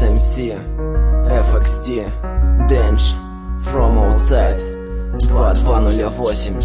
SMC, FXD, Dench, From Outside, 2208.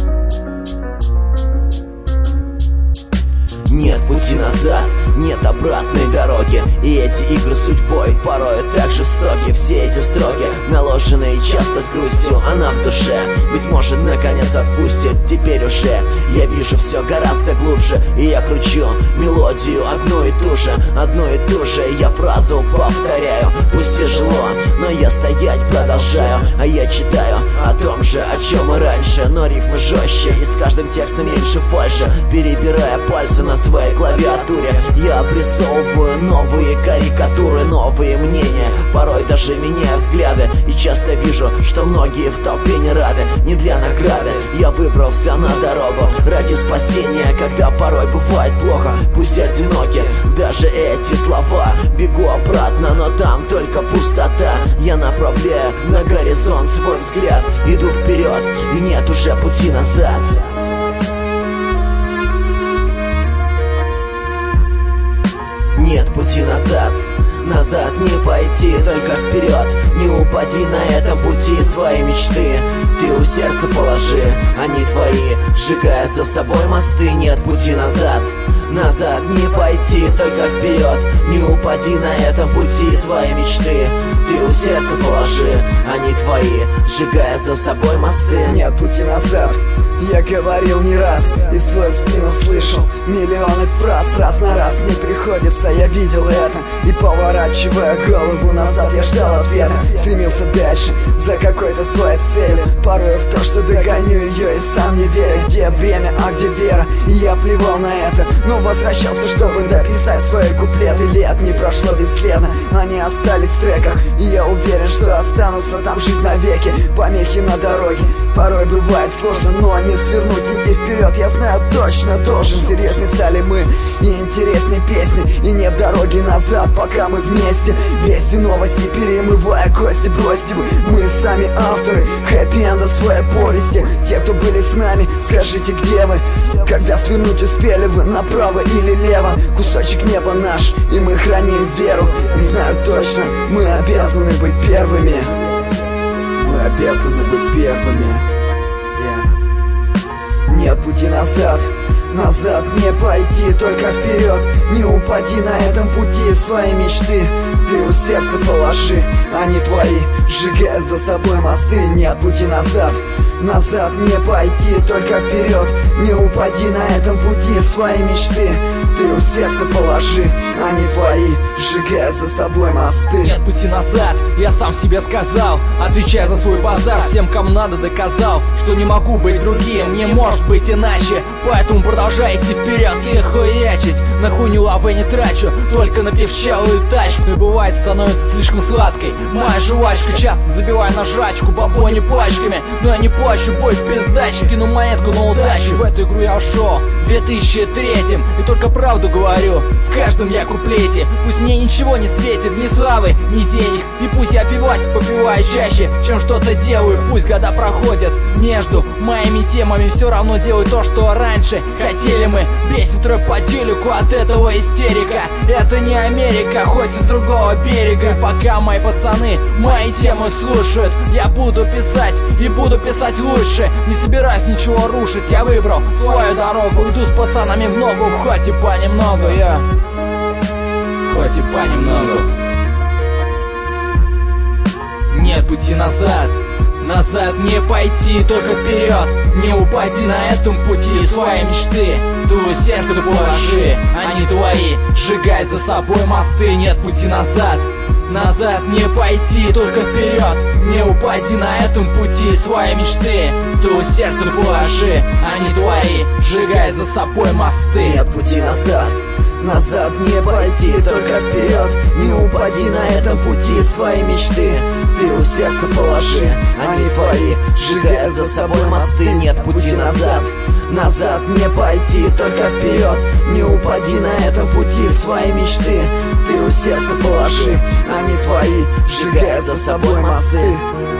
Нет пути назад, нет обратной дороги. И эти игры судьбой порой так жестоки. Все эти строки, наложенные часто с грустью, она в душе, быть может, наконец отпустит. Теперь уже я вижу все гораздо глубже. И я кручу мелодию одну и ту же, одну и ту же. Я фразу повторяю, пусть тяжело, но я стоять продолжаю. А я читаю о том же, о чем и раньше, но рифмы жестче, и с каждым текстом меньше фальши. Перебирая пальцы на своей клавиатуре, я обрисовываю новые карикатуры, новые мнения, порой даже меняя взгляды. И часто вижу, что многие в толпе не рады. Не для награды я выбрался на дорогу ради спасения, когда порой бывает плохо. Пусть одиноки даже эти слова, бегу обратно, но там только пустота. Я направляю на горизонт свой взгляд, иду вперед, и нет уже пути назад. Нет пути назад, назад не пойти, только вперед. Не упади на этом пути свои мечты. Ты у сердца положи, они твои, сжигая за собой мосты. Нет пути назад, назад не пойти, только вперед. Не упади на этом пути свои мечты. Ты у сердца положи, они твои, сжигая за собой мосты. Нет пути назад, я говорил не раз, и в свою спину слышал миллионы фраз. Раз на раз не приходится, я видел это. И поворачивая голову назад, я ждал ответа. Стремился дальше, за какой-то своей целью, порой в то, что догоню ее и сам не верю. Где время, а где вера? И я плевал на это, но возвращался, чтобы дописать свои куплеты. Лет не прошло бесследно, они остались в треках, и я уверен, что останутся там жить навеки. Помехи на дороге порой бывает сложно, но не свернуть, идти вперед, я знаю точно должен. Серьезней стали мы, и интересней песни, и нет дороги назад, пока мы вместе. Вести, новости, перемывая кости, бросьте вы, мы сами авторы хэппи-энда своей повести. Те, кто были с нами, скажите, где вы? Когда свернуть успели вы, направо или лево? Кусочек неба наш, и мы храним веру. И знаю точно, мы обязаны быть первыми. Мы обязаны быть первыми. Нет пути назад, назад не пойти, только вперед. Не упади на этом пути своей мечты. Ты у сердца положи, они твои, сжигая за собой мосты. Нет пути назад, назад не пойти, только вперед. Не упади на этом пути своей мечты. Ты у сердца положи, они твои, сжигая за собой мосты. Нет пути назад, я сам себе сказал, отвечая за свой базар. Всем, кому надо, доказал, что не могу быть другим, не может быть иначе. Поэтому продолжайте вперед и хуячить. На хуйню лавы не трачу, только на певчалую тачку. И бывает становится слишком сладкой моя жвачка, часто забиваю на жрачку бабони пачками. Но я не плачу, бой пиздачи, кину монетку на удачу. В эту игру я ушел в 2003-м, и только правду говорю в каждом я куплете. Пусть мне ничего не светит, ни славы, ни денег, и пусть я пивась попиваю чаще, чем что-то делаю. Пусть года проходят между моими темами, все равно делаю то, что раньше хотели мы. Бесит рэп по телеку, от этого истерика. Это не Америка, хоть и с другого берега. Пока мои пацаны мои темы слушают, я буду писать и буду писать лучше. Не собираюсь ничего рушить, я выбрал свою дорогу. Иду с пацанами в ногу, хоть и понемногу, я хоть и понемногу. Нет пути назад, назад не пойти, только вперед. Не упади на этом пути своей мечты. Ты у сердца положи, они твои, сжигай за собой мосты. Нет пути назад, назад не пойти, только вперед. Не упади на этом пути своей мечты. Ты у сердца положи, они твои, сжигай за собой мосты. Нет пути назад, назад не пойти, только вперед. Не упади на этом пути своей мечты. Ты у сердца положи, они твои, сжигая за собой мосты. Нет пути назад, назад не пойти, только вперед. Не упади на этом пути своей мечты. Ты у сердца положи, они твои, сжигая за собой мосты.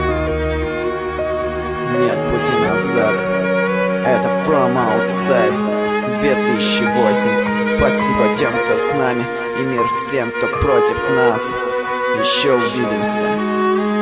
Нет пути назад. Это From Outside 2008. Спасибо тем, кто с нами, и мир всем, кто против нас. Еще увидимся.